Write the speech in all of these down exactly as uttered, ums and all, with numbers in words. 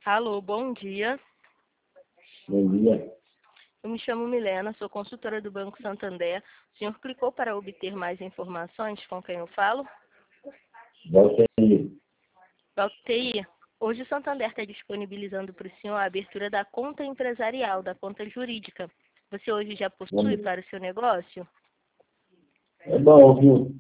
Alô, bom dia. Bom dia. Eu me chamo Milena, sou consultora do Banco Santander. O senhor clicou para obter mais informações? Com quem eu falo? Volta aí. Valteir, hoje o Santander está disponibilizando para o senhor a abertura da conta empresarial, da conta jurídica. Você hoje já possui para o seu negócio? É bom, viu?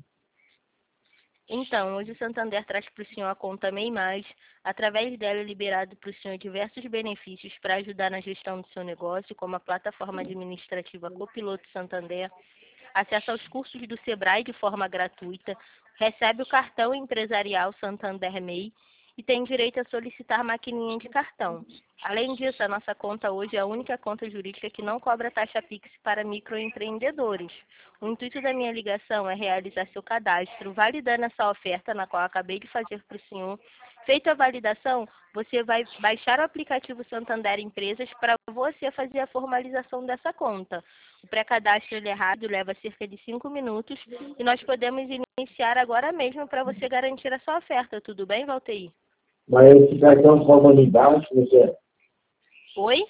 Então, hoje o Santander traz para o senhor a conta MEI Mais. Através dela é liberado para o senhor diversos benefícios para ajudar na gestão do seu negócio, como a plataforma administrativa Copiloto Santander, acesso aos cursos do Sebrae de forma gratuita, recebe o cartão empresarial Santander MEI e tem direito a solicitar maquininha de cartão. Além disso, a nossa conta hoje é a única conta jurídica que não cobra taxa Pix para microempreendedores. O intuito da minha ligação é realizar seu cadastro, validando essa oferta na qual eu acabei de fazer para o senhor. Feita a validação, você vai baixar o aplicativo Santander Empresas para você fazer a formalização dessa conta. O pré-cadastro ele é rápido, leva cerca de cinco minutos e nós podemos iniciar agora mesmo para você garantir a sua oferta. Tudo bem, Valteir? Mas esse cartão cobra unidade, você Oi?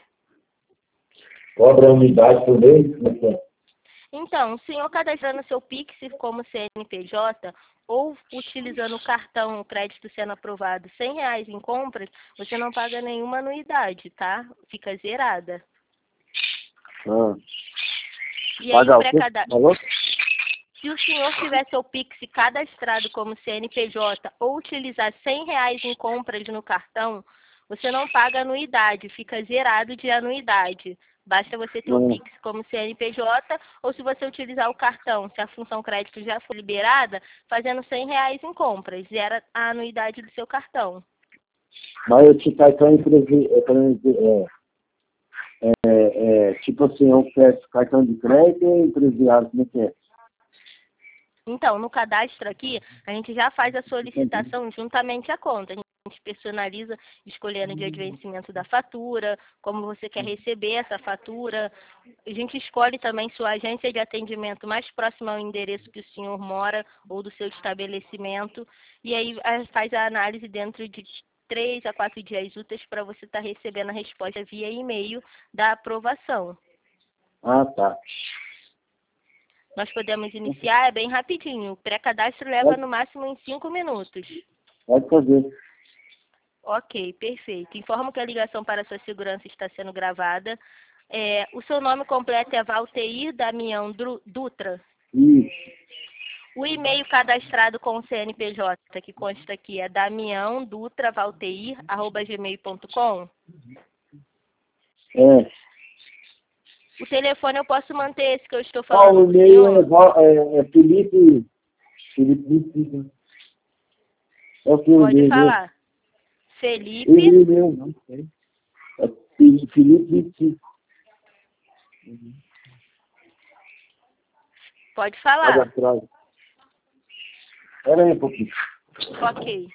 cobra unidade por mês, você Então, o senhor cadastrando seu Pix como C N P J ou utilizando o cartão, o crédito sendo aprovado, cem reais em compras, você não paga nenhuma anuidade, tá? Fica zerada. ah. E aí, Paga o quê? pré-cadastro. Falou? Se o senhor tiver seu Pix cadastrado como C N P J ou utilizar cem reais em compras no cartão, você não paga anuidade, fica zerado de anuidade. Basta você ter o Hum. Pix como C N P J ou se você utilizar o cartão, se a função crédito já for liberada, fazendo cem reais em compras, zera a anuidade do seu cartão. Mas esse cartão empresi- é, é, é, é, tipo assim, eu peço cartão de crédito ou empresarial, como é que é? Então, no cadastro aqui, a gente já faz a solicitação juntamente à conta. A gente personaliza escolhendo o dia de vencimento da fatura, como você quer receber essa fatura. A gente escolhe também sua agência de atendimento mais próxima ao endereço que o senhor mora ou do seu estabelecimento. E aí faz a análise dentro de três a quatro dias úteis para você estar recebendo a resposta via e-mail da aprovação. Ah, tá. Nós podemos iniciar, é bem rapidinho. O pré-cadastro leva no máximo em cinco minutos. Pode fazer. Ok, perfeito. Informo que a ligação para sua segurança está sendo gravada. É, o seu nome completo é Valteir Damião Dru- Dutra. Isso. O e-mail cadastrado com o C N P J, que consta aqui, é damião dutra valteir arroba gmail ponto com. É. O telefone eu posso manter esse que eu estou Ah, falando o com o e-mail é, senhor? Val- é, é Felipe. Felipe Bissica. É o que o Pode e-mail meu. falar. O Felipe, e-mail meu, não sei. É Fi- Felipe Bissica. pode Olha falar. atrás. Espera aí um pouquinho. Ok.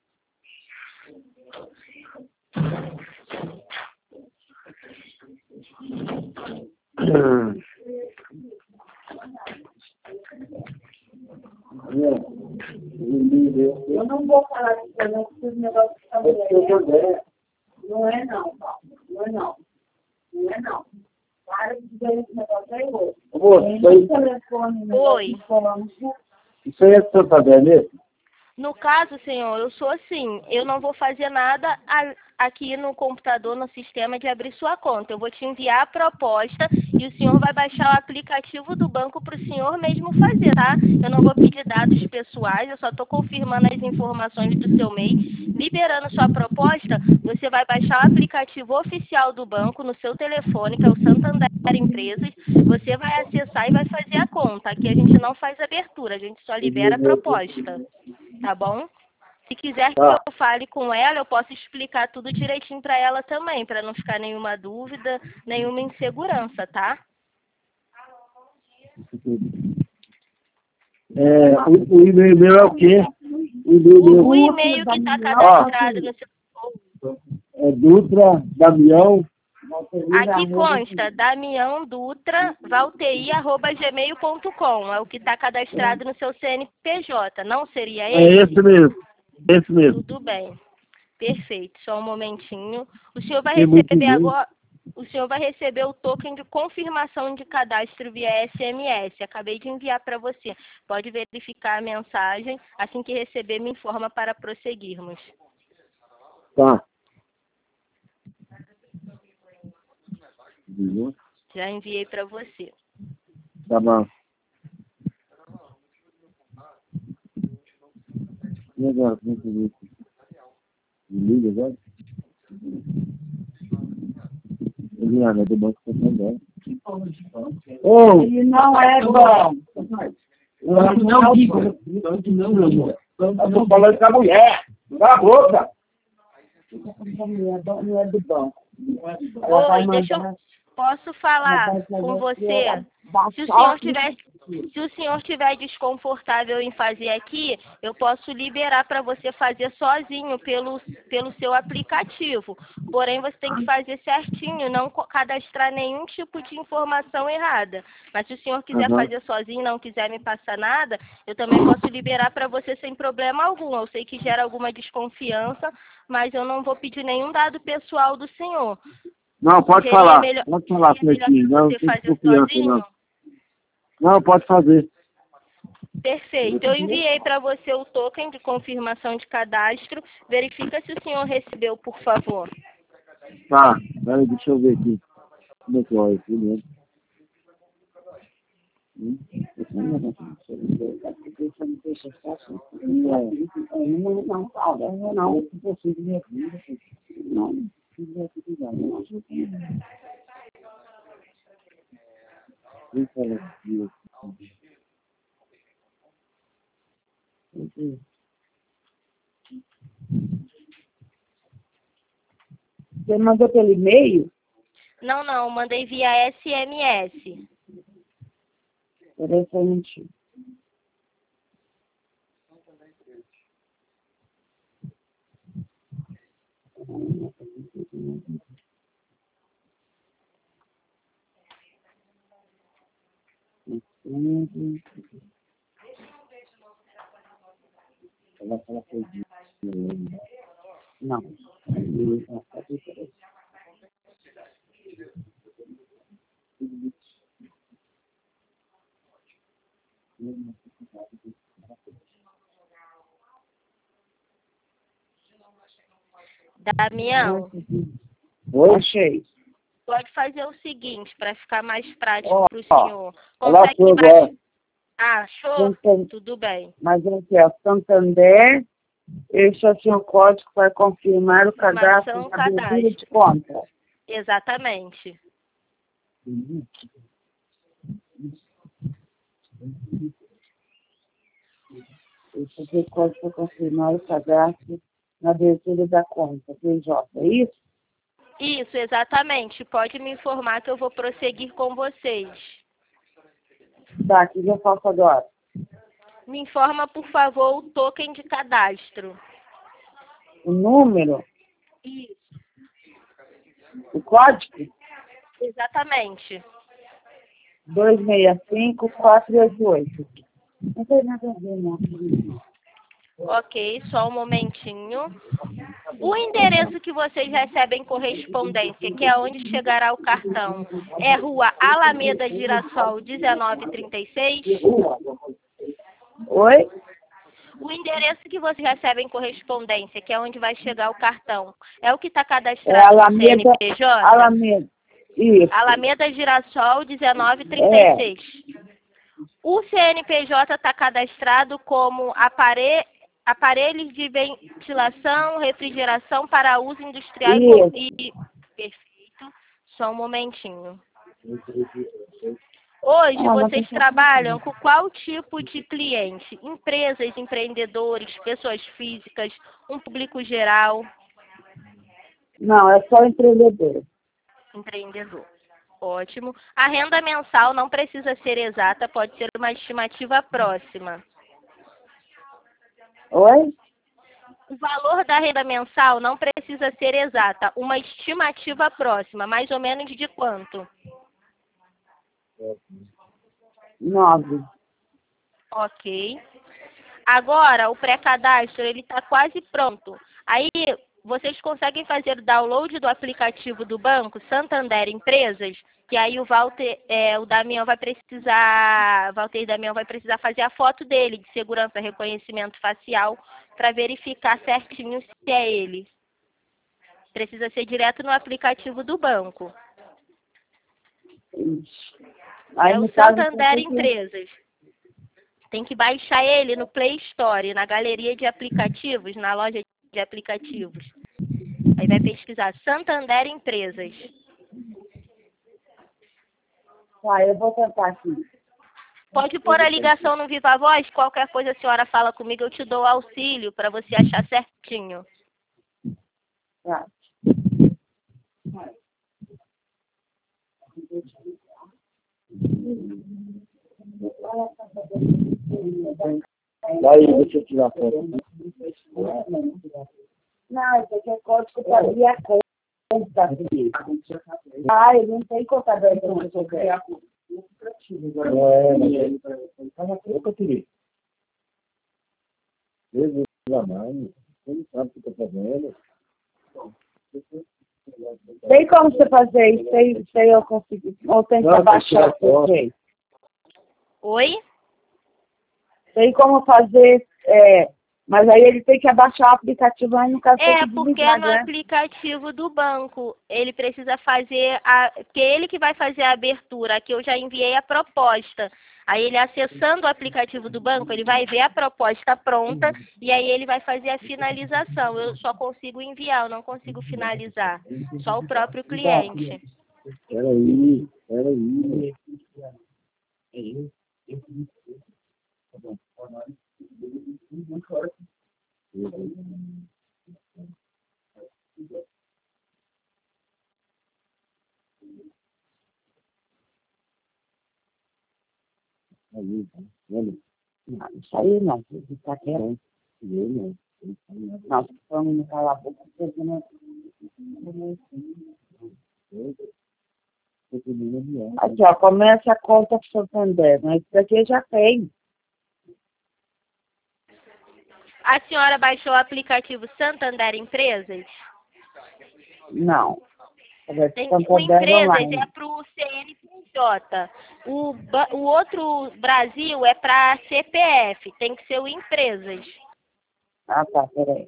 Eu não vou falar de você, não, porque os negócios estão bem. Não é não, Paulo. Não é não. Não é não. Para de dizer esse negócio aí hoje. Ô, Tem isso aí- um telefone, negócio Oi. de falando. isso aí é do Santander mesmo? No caso, senhor, eu sou assim, eu não vou fazer nada a- aqui no computador, no sistema de abrir sua conta. Eu vou te enviar a proposta e o senhor vai baixar o aplicativo do banco para o senhor mesmo fazer, tá? Eu não vou pedir dados pessoais, eu só estou confirmando as informações do seu MEI. Liberando sua proposta, você vai baixar o aplicativo oficial do banco no seu telefone, que é o Santander Empresas. Você vai acessar e vai fazer a conta. Aqui a gente não faz abertura, a gente só libera a proposta. Tá bom? Se quiser que Tá. eu fale com ela, eu posso explicar tudo direitinho para ela também, para não ficar nenhuma dúvida, nenhuma insegurança, tá? É, o, o e-mail meu é o quê? O e-mail O, meu o e-mail que está cadastrado no seu... é Dutra, Damião. Aqui consta damião dutra valteir arroba gmail ponto com. É o que está cadastrado no seu C N P J. Não seria É esse? esse mesmo. Esse mesmo. Tudo bem. Perfeito, só um momentinho. O senhor vai Tem muito receber e-mail. agora, o senhor vai receber o token de confirmação de cadastro via S M S. Acabei de enviar para você. Pode verificar a mensagem. Assim que receber, me informa para prosseguirmos. Tá. Já enviei para você. Tá bom. E agora, como é que eu vou? Me liga agora? Eliana, é do Banco Santander. Ô! Ele não é bom. Não, não, não, meu amor. Eu tô falando com a mulher. Cala a boca. Não é do banco. Ela vai Oi, deixa eu... mandar- Posso falar ela vai fazer com você? ela dar Se o só senhor que- tiver, se o senhor estiver desconfortável em fazer aqui, eu posso liberar para você fazer sozinho pelo, pelo seu aplicativo. Porém, você tem que fazer certinho, não co- cadastrar nenhum tipo de informação errada. Mas se o senhor quiser Uhum. fazer sozinho, não quiser me passar nada, eu também posso liberar para você sem problema algum. Eu sei que gera alguma desconfiança, mas eu não vou pedir nenhum dado pessoal do senhor. Não, pode Seria falar. melhor- Pode falar, seria melhor Cleitinho. Não, você não tem fazer desconfiança, sozinho? não. Não, pode fazer. Perfeito. Eu enviei para você o token de confirmação de cadastro. Verifica se o senhor recebeu, por favor. Tá. Peraí, deixa eu ver aqui. Como é que olha aqui mesmo? Hum? Não, não, Paulo, não, não. Não. Quem fala aqui? Você mandou pelo e-mail? Não, não. Mandei via S M S. Interessante. Ela fala que eu Não. Damião, Oi? Achei. pode fazer o seguinte, para ficar mais prático Ó, para o senhor. Ela Consegue achou baixar... agora. Ah, achou? Santander. Tudo bem. Mas aqui, ó, Santander, este é o seu código para confirmar o cadastro Informação, da abertura cadastro. de conta. Exatamente. Esse é o seu código para confirmar o cadastro na abertura da conta, P J, é isso? Isso, exatamente. Pode me informar que eu vou prosseguir com vocês. Tá, o que eu faço agora? Me informa, por favor, o token de cadastro. O número, Isso, o código, exatamente. dois seis cinco, quatro oito oito. Não tem nada a ver, não. Ok, só um momentinho. O endereço que vocês recebem correspondência, que é onde chegará o cartão, é Rua Alameda Girassol dezenove trinta e seis? Oi? O endereço que vocês recebem correspondência, que é onde vai chegar o cartão, é o que está É cadastrado no Alameda, C N P J? Alameda, isso. Alameda Girassol dezenove trinta e seis. O C N P J está cadastrado como apare... aparelhos de ventilação, refrigeração para uso industrial e com- e... Perfeito. Só um momentinho. Hoje Ah, mas vocês tem que- trabalham com qual tipo de cliente? Empresas, empreendedores, pessoas físicas, um público geral? Não, é só empreendedor. Empreendedor. Ótimo. A renda mensal não precisa ser exata, pode ser uma estimativa próxima. Oi? O valor da renda mensal não precisa ser exata, uma estimativa próxima, mais ou menos de quanto? Nove. Ok. Agora, o pré-cadastro, ele está quase pronto. Aí, vocês conseguem fazer o download do aplicativo do banco Santander Empresas, que aí o Walter, é, o Damião vai precisar, Walter e Damião vai precisar fazer a foto dele, de segurança, reconhecimento facial, para verificar certinho se é ele. Precisa ser direto no aplicativo do banco. Aí, É o no caso, Santander tem que- Empresas. Tem que baixar ele no Play Store, na galeria de aplicativos, na loja de aplicativos. Aí vai pesquisar Santander Empresas. Tá, eu vou tentar aqui. Pode pôr a ligação no Viva Voz, qualquer coisa a senhora fala comigo, eu te dou auxílio para você achar certinho. Tá. Daí, deixa eu tirar a foto. Não, isso aqui é código para abrir a conta. Ah, ele não tem contador de conta. Não é, mas é. Tá na boca, eu queria. Jesus amado, você não sabe o que eu tô fazendo. Tem como você fazer isso? Sei, sei eu consigo. Ou tem que Não, abaixar tem que o jeito. Oi? Tem como fazer, é, mas aí ele tem que abaixar o aplicativo aí no caso É, tem que porque desligar, no né? aplicativo do banco, ele precisa fazer, a, porque é ele que vai fazer a abertura, aqui eu já enviei a proposta. Aí ele acessando o aplicativo do banco, ele vai ver a proposta pronta e aí ele vai fazer a finalização. Eu só consigo enviar, eu não consigo finalizar. Só o próprio cliente. Peraí, peraí. Aí, olha. Não, isso aí não, isso tá querendo. Eu não. Nós estamos no calar a boca, porque não. Aqui, ó, começa a conta pro Santander, mas isso aqui já tem. A senhora baixou o aplicativo Santander Empresas? Não. Tem, o Santander Empresas online. é para o C N P J. O, ba- o outro Brasil é para C P F. Tem que ser o Empresas. Ah, tá, peraí.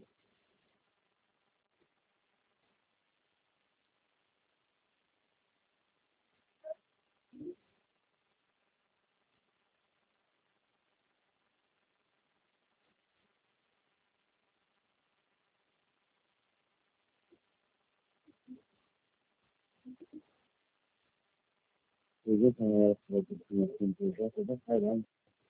Eu vou com ela, vai ter que ir no projeto, eu vou falando.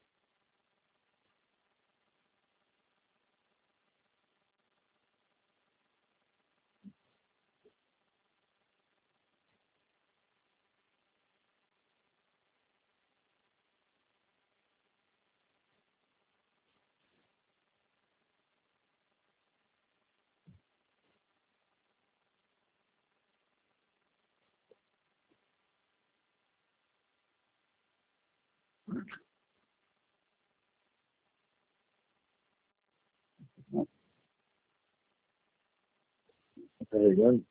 Tá carregando?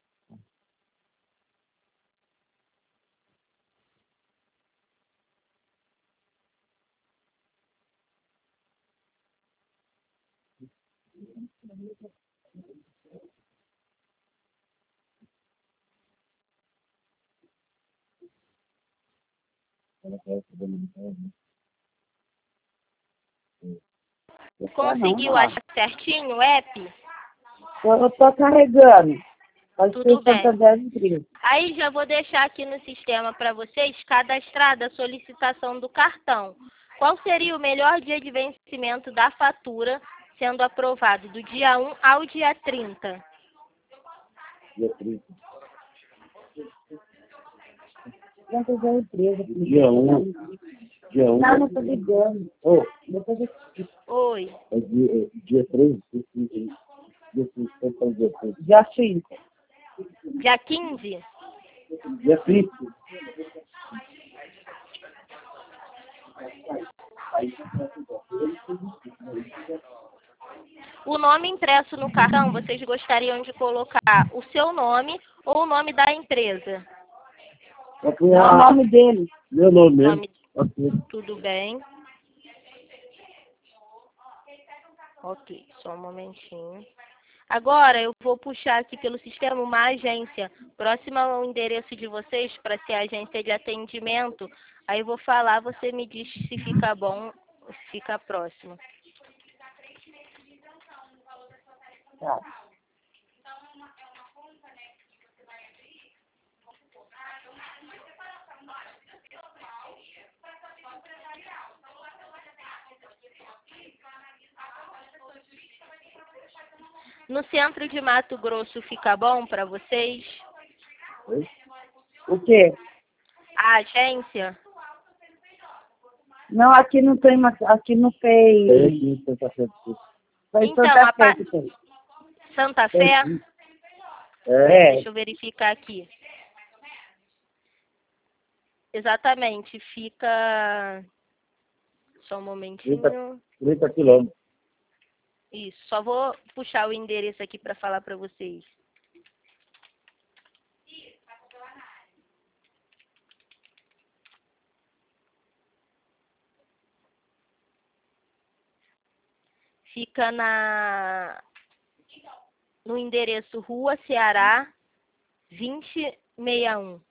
Ela tá fazendo. Conseguiu Não, achar certinho o app? eu estou carregando. Pode Tudo ser bem. Santander Empresa. Aí já vou deixar aqui no sistema para vocês cadastrada a solicitação do cartão. Qual seria o melhor dia de vencimento da fatura sendo aprovado do dia um ao dia trinta? Dia trinta. Santander Empresa. Dia um. Dia um. Não, não estou ligando. Oh, Depois eu... Oi. é dia, é dia três? Dia cinco. Dia cinco, então dia cinco. Já cinco. Dia quinze? Dia cinco. O nome impresso no cartão, vocês gostariam de colocar o seu nome ou o nome da empresa? É o nome dele. Meu nome mesmo. Nome... Ok. Tudo bem. Ok, só um momentinho. Agora eu vou puxar aqui pelo sistema uma agência próxima ao endereço de vocês para ser agência de atendimento. Aí eu vou falar, você me diz se fica bom ou se fica próximo. Tá. No centro de Mato Grosso fica bom para vocês? Oi? O quê? A agência? Não, aqui não tem, mas aqui não Tem tem. aqui em Santa Fé do Sul. Só em Então, Santa a Fé pa- que tem. Santa Tem Fé? sim. É. Deixa eu verificar aqui. Exatamente, fica... Só um momentinho. trinta quilômetros. Isso, só vou puxar o endereço aqui para falar para vocês. Fica na no endereço Rua Ceará vinte e sessenta e um.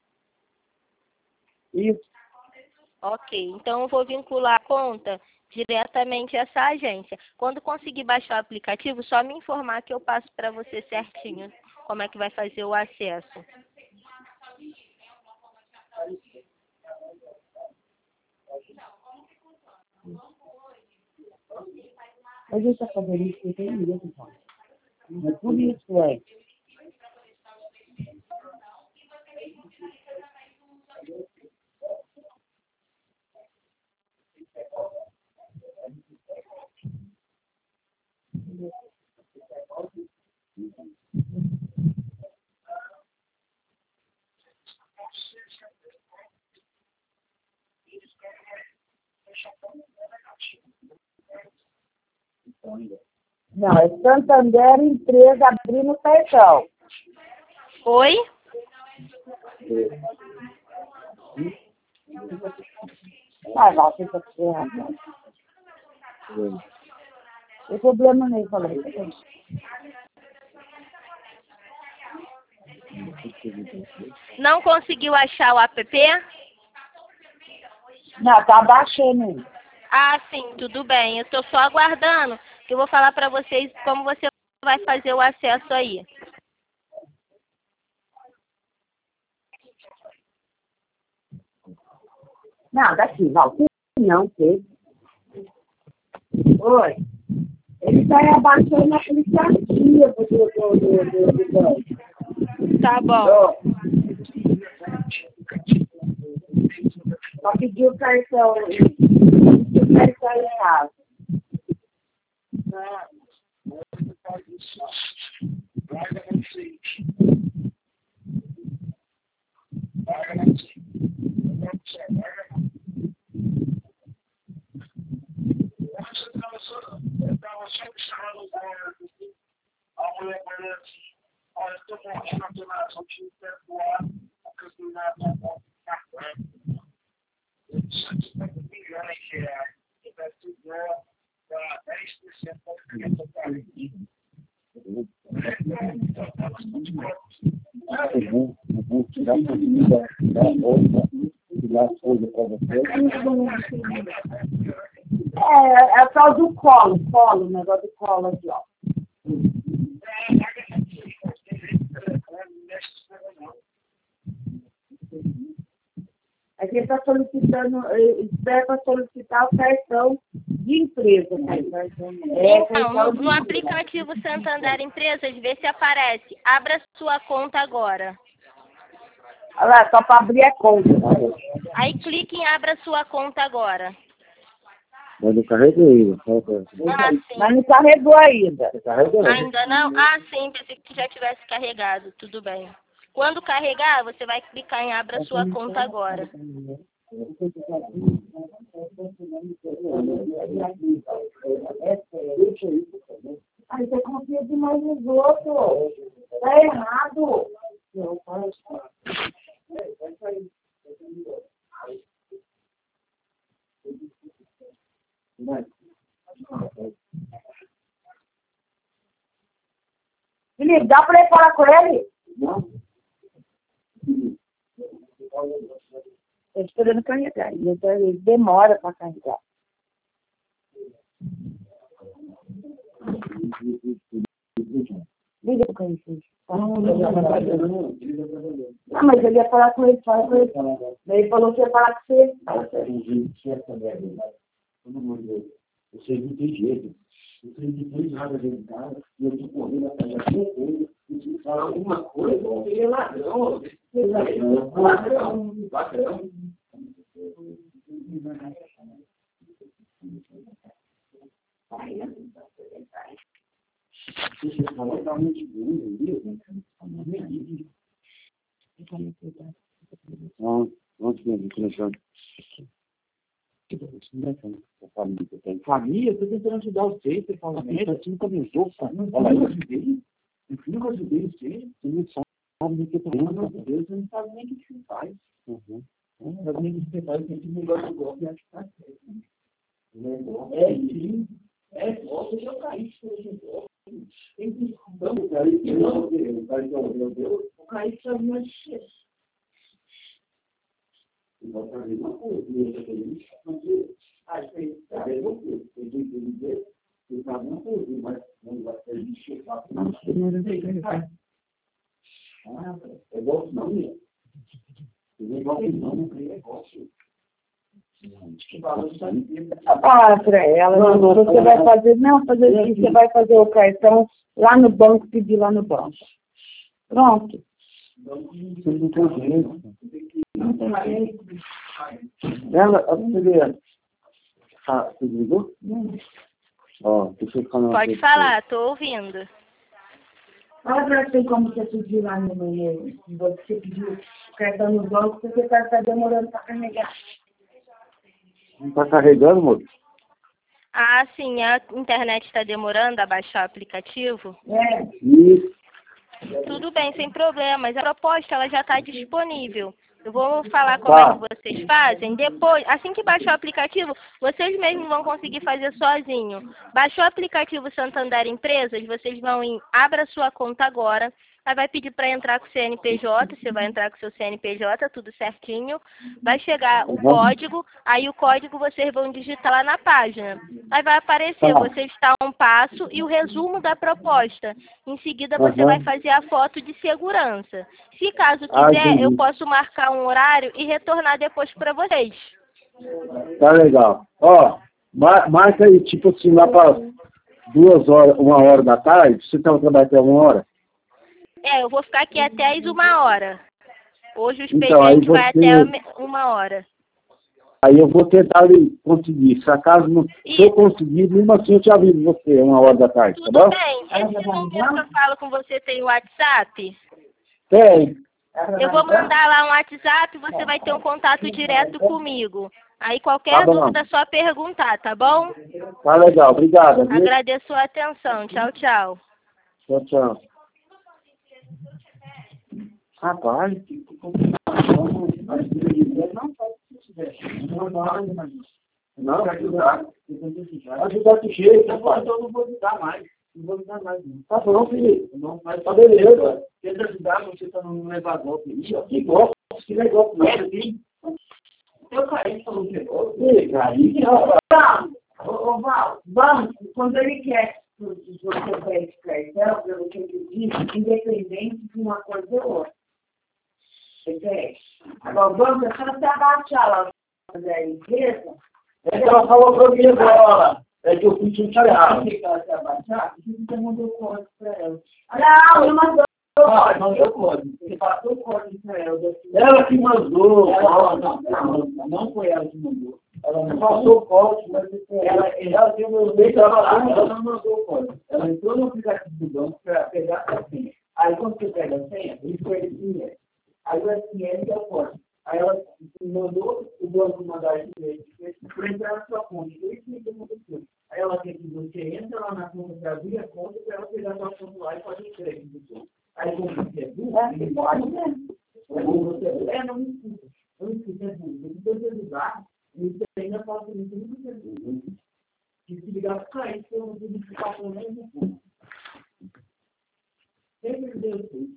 Isso. Ok, então eu vou vincular a conta diretamente a essa agência. Quando conseguir baixar o aplicativo, só me informar que eu passo para você certinho como é que vai fazer o acesso. A gente está fazendo isso porque tem ninguém que faz. É por isso, é. Não, é Santander empresa abrindo cartão. Oi? Vai lá, fica ferrado. Tem problema nem falei. Não conseguiu achar o app? Não, tá baixando. Ah, sim, tudo bem. Eu estou só aguardando, que eu vou falar para vocês como você vai fazer o acesso aí. Não, daqui, não. Não, tem. Oi. Ele está abaixando a aplicativo do, do, do, do, do banco. Tá bom. Ó. Só pediu o cartão. O cartão errado. Eu vou, eu vou tirar um pouquinho da, da roupa, tirar as coisas para você. É, é o tal do colo, colo, o negócio do colo aqui, ó. Aqui ele está solicitando, espera para solicitar o cartão de empresa. Né? É, Então, cartão no, de no aplicativo Santander Empresas, vê se aparece. Abra sua conta agora. Olha lá, só para abrir a conta. Aí clique em Abra sua conta agora. Mas não carreguei ainda. Ah, sim. Mas não carregou ainda. Você carregou? Ainda não? Ah, sim, pensei que já tivesse carregado. Tudo bem. Quando carregar, você vai clicar em Abra sua conta agora. É sério. Aí você confia demais nos outros. Tá errado. Não, faz. Felipe, dá pra ir falar com ele? Não. Eu estou esperando carregar. Ele demora para carregar. Liga pro Carlinhos. Não, mas ele ia falar com ele, fala com ele. Daí ele falou que ia falar com você. Fala com ele. Pelo amor de Deus. Vocês não tem jeito. Vocês não tem nada dentro de casa. E eu estou correndo atrás de alguma coisa. E se falar alguma coisa, ele é ladrão. Ladrão. Ladrão. Ladrão. Você falou realmente bem, viu? Não, não tinha informação. Família, eu estou tentando ajudar vocês, você fala, você nunca me usou, olha aí, eu ajudei, eu nunca ajudei você, você não sabe nem o que eu estou falando, meu Deus, você não sabe nem o que você faz. Uhum. Não sabe nem o que você faz, tem que negócio de golpe e acho que está certo. É, sim, é, golpe, eu já caí, tem que não, o cara que não, o cara que não deu, o cara que sabe mais de eu vou fazer uma coisa, e eu já tenho isso, mas acho que a mesma coisa, eu tenho que dizer, eu faço uma coisa, mas não vai ser lixo, eu faço uma coisa. Eu gosto não, né? Eu nem gosto não, não tem negócio. Ah, para ela, não, não, você vai fazer, não, fazer isso, você vai fazer o cartão lá no banco, pedir lá no banco. Pronto. Vocês não tem jeito. Não tem jeito. Ela, a primeira. Ah, você desligou? Não. Ó, deixa eu falar. Pode falar, tô ouvindo. Olha pra você como você pediu lá no banheiro. Você pediu o cartão no banco, porque o cartão está demorando para carregar. Não está carregando, moço? Ah, sim, a internet está demorando a baixar o aplicativo? É. Isso. Tudo bem, sem problemas. A proposta ela já está disponível. Eu vou falar como Tá. é que vocês fazem. Depois, assim que baixar o aplicativo, vocês mesmos vão conseguir fazer sozinho. Baixou o aplicativo Santander Empresas, vocês vão em abra sua conta agora. Aí vai pedir para entrar com o C N P J, você vai entrar com o seu C N P J, tudo certinho. Vai chegar o código, aí o código vocês vão digitar lá na página. Aí vai aparecer, Tá. você está um passo e o resumo da proposta. Em seguida você Uhum. vai fazer a foto de segurança. Se caso Ah, quiser, entendi. eu posso marcar um horário e retornar depois para vocês. Tá legal. Ó, mar, marca aí, tipo assim, lá para duas horas, uma hora da tarde. Você estava trabalhando até uma hora? É, eu vou ficar aqui até as uma hora. Hoje o expediente Então, aí vai você- até uma hora. Aí eu vou tentar conseguir. Se acaso não se eu conseguir, mesmo assim eu te aviso você, uma hora da tarde, tá Tudo bom? bem. Esse número que eu falo com você tem o WhatsApp? Tem. Eu vou mandar lá um WhatsApp e você vai ter um contato direto comigo. Aí qualquer Tá bom. dúvida é só perguntar, tá bom? Tá legal, obrigado. Viu? Agradeço a atenção. Tchau, tchau. Tchau, tchau. Rapaz, que complicação. Não, vai ajudar. Ajudar que jeito, rapaz. Eu não vou ajudar mais. Não vou ajudar mais. Tá bom, filho. Não, mas tá beleza. Tenta ajudar, você tá num levador. Que gosto, que negócio não é assim. Eu caí falando que negócio. Ih, caí. Ô, Val, vamos, quando ele quer que você pegue cartão, pelo que ele diz, independente de uma coisa ou outra. Entende? Agora, vamos, é só você abaixar lá da empresa. É que ela falou pra mim agora. É que eu fui chateado. Se ela se abaixar, você mandou o código para ela. Não, eu mandou. Ah, não deu código. Você passou o código para ela. Ela que mandou. Ela, não, não, não, não foi ela que mandou. Ela não passou o código, mas Ela, ela tem o meu estava lá, ela não mandou o código. Ela entrou no aplicativo do banco para pegar a senha. Aí quando você pega a senha, ele foi esse dinheiro. Aí o S M S é o código. Aí ela mandou o banco mandar esse dinheiro para entrar na sua conta. Então, isso que aconteceu. Aí ela tem que você entra lá na conta para abrir a conta para ela pegar a sua conta lá e fazer crédito. Aí como você é burro, você pode, né? Você é, não me escuta. Não me escuta, é burro. Você precisa ajudar, e você ainda fala que você nunca é burro. E se ligar para isso, eu não tenho que ficar com o mesmo ponto. Sempre deu isso.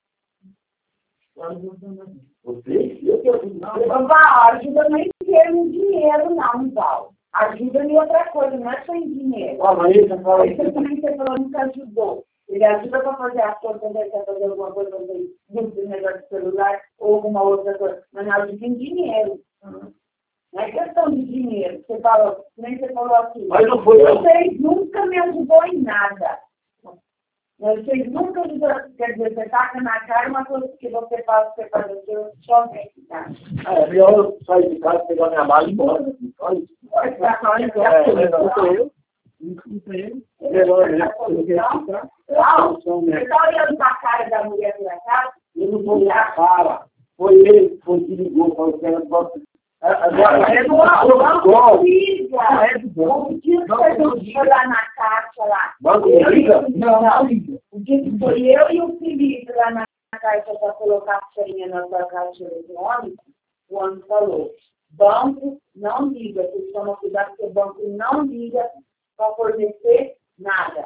Você? Eu quero não. Val, ajuda não em termos de dinheiro, não, Val. Ajuda em outra coisa, não é só em dinheiro. Ah, mas ele fala isso. Você também você falou, nunca ajudou. Ele ajuda para fazer as coisas, quando ele quer fazer alguma coisa, no negócio de celular, ou alguma outra coisa. Mas não ajuda em dinheiro. Uhum. Não é questão de dinheiro. Você falou, nem você falou assim. Mas não foi eu. Vocês nunca me ajudou em nada. Vocês nunca ajudam, quer dizer, você taca na cara uma coisa que você faz, você faz o seu somente, tá? É, melhor eu sair de casa, pegar minha mala e ir embora. Só isso. Pode ficar É, escuta eu. Escuta ele. Melhor eu. Não, você está olhando para a cara da mulher da casa? Eu não vou olhar a cara. Foi ele que foi que ligou, falou que ela gosta. Agora é do banco. É do banco. O dia que você foi lá na caixa lá. Banco liga? Não, não liga. O dia que foi eu e o Felipe lá na caixa para colocar a senha na sua caixa eletrônica, o homem falou, banco não liga, vocês tomam cuidado porque o banco não liga para fornecer nada.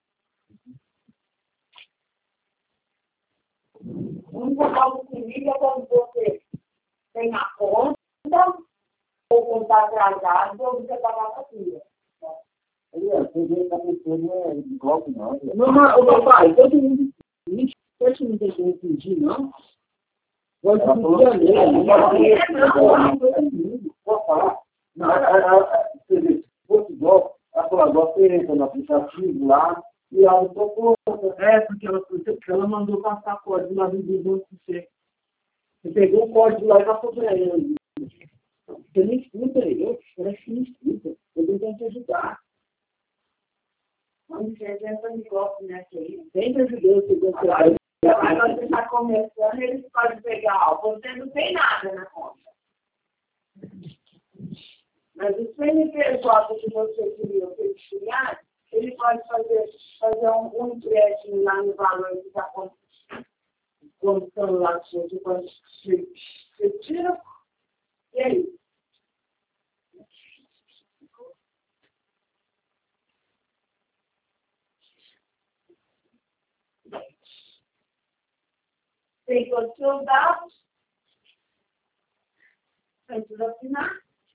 O único banco que liga é quando você tem a conta, ou contar atrasado, ou você pagar a fatura. Você vê que a pessoa não é golpe, não. Não, mas, ô papai, todo mundo. Não deixa não deixa eu fingir, não. Pode ser não. Pode falar. Não, você vê, se fosse golpe, ela falou, agora você entra no aplicativo lá e ela tocou. É, porque ela, porque ela mandou passar código lá do banco para você. Você pegou o código lá e passou para ele. Você nem escuta eu, parece que não escuta. Eu tento te ajudar. Não sei, sempre me gosto, né, que sempre ajudou, você gostou. Agora você está começando, eles podem pegar, ó, você não tem nada na conta. Mas o C N P J que você queria criar, ele pode fazer, fazer um, um empréstimo lá no valor que está contando lá, você pode você tira, e aí? Tem todos os seus dados, precisa assinar.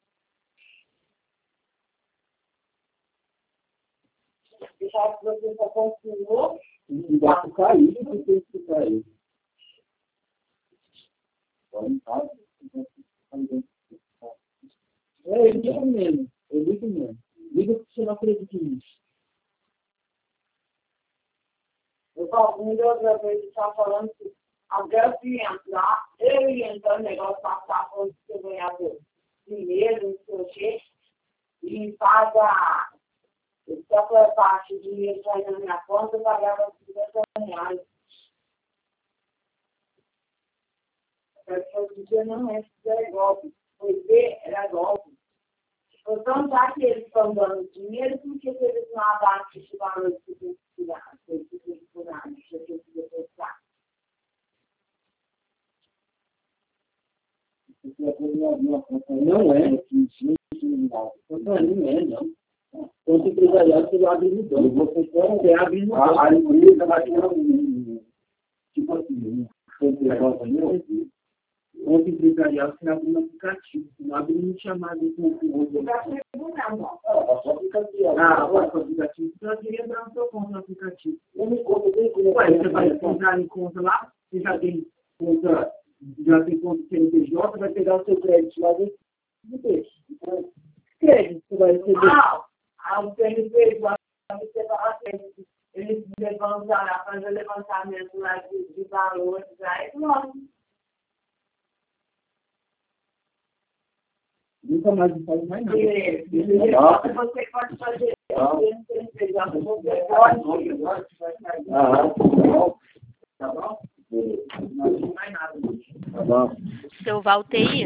Já que você só confirmou, e dá para cair, não tem que cair. É, eu ligo mesmo, eu ligo mesmo. Liga porque você não acredita nisso. Eu falo, uma outra vez, está falando que até o cliente lá, eu ia entrar no negócio, passar por você ganhar dinheiro, não sei o quê, e paga, só pela parte de dinheiro sair na minha conta, eu pagava cinquenta reais. Hoje em dia não é, isso é golpe. Foi ver, era golpe. Então, já que eles estão dando dinheiro, por que eles não abaixam esse valor que tem que tirar? Que tem que tirar, que tem que depositar? Não é, não é, não. Quando empresariado, você vai abrir no banco. Você quer abrir no banco. A empresa vai ter um. Tipo assim, quando empresariado, você abre no aplicativo. Você não abre no chamado com o outro. Ah, o aplicativo. Você queria entrar no seu conta no aplicativo. Você vai entrar em conta lá, você já tem conta. Já tem conta C N P J, vai pegar o seu crédito lá dentro do peixe. Crédito, você vai receber. Ah, ah, o C N P J, você vai assim, eles levantam lá, fazer levantamento lá de, de valores, aí não. Nunca mais me faz mais nada. E, e, você pode fazer o C N P J, você pode. Ah, tá bom? Não mais nada. Tá bom. Seu Valteir?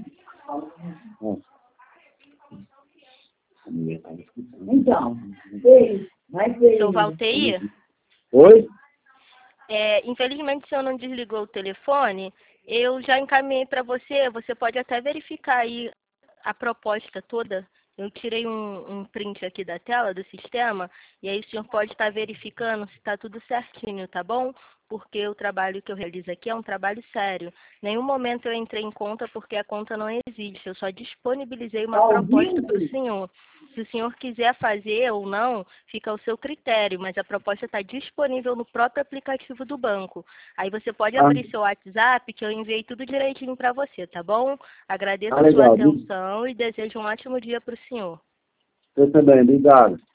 Então, veio, mas veio. Seu Valteir? Oi? É, infelizmente, o senhor não desligou o telefone. Eu já encaminhei para você. Você pode até verificar aí a proposta toda. Eu tirei um, um print aqui da tela do sistema. E aí o senhor pode estar verificando se está tudo certinho, tá bom? Porque o trabalho que eu realizo aqui é um trabalho sério. Nenhum momento eu entrei em conta porque a conta não existe. Eu só disponibilizei uma proposta para o senhor. Se o senhor quiser fazer ou não, fica ao seu critério, mas a proposta está disponível no próprio aplicativo do banco. Aí você pode Ah. abrir seu WhatsApp, que eu enviei tudo direitinho para você, tá bom? Agradeço Ah, a sua legal. atenção e desejo um ótimo dia para o senhor. Você também, obrigado.